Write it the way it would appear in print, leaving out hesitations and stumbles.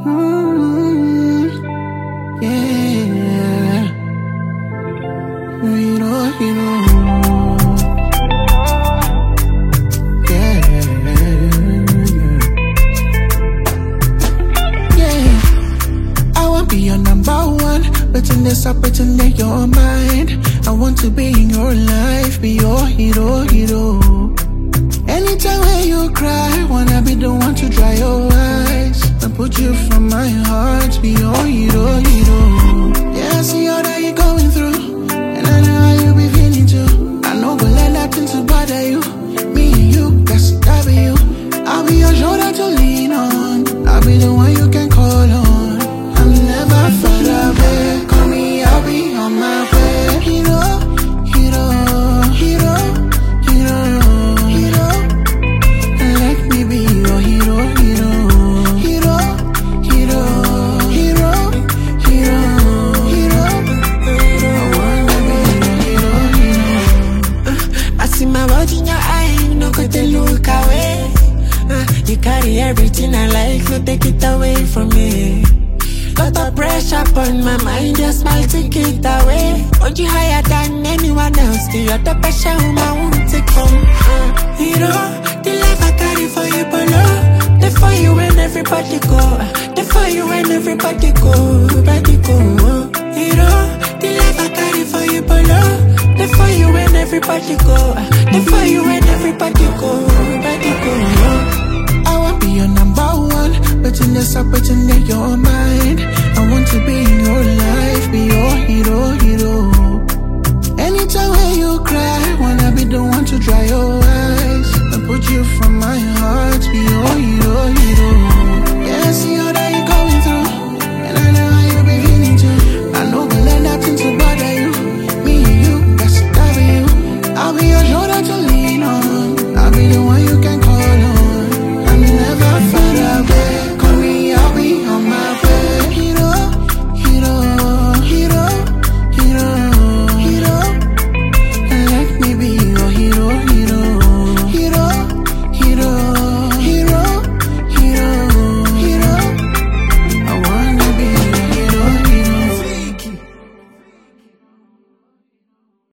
Yeah. You know. Be your number one, pretend this up, pretend that you're mine. I want to be in your life, be your hero. Anytime when you cry, wanna be the one to dry your eyes. I put you from my heart, be your hero. Yeah, I see all that you're going through, and I know how you be feeling too. I know go let nothing to bother you. Me and you, that's that be you. I'll be your shoulder to lean on, I'll be the one you can call on. Never far away, call me, I'll be on my way. Hero. Let me be your hero. I wanna be your hero. I see my world in your eye, no go to look away. You carry everything I like, no take it away from me. Got the pressure upon my mind, your smile take it away. Want you higher than anyone else, still you're the pressure whom I won't take from. Hero, the life I carry for you below. They for you when everybody go, they for you when everybody go, Hero, the life I carry for you below. They for you when everybody go, they for you when everybody go, I won't be your number one, pretend this up, pretend that you're mine. I want to be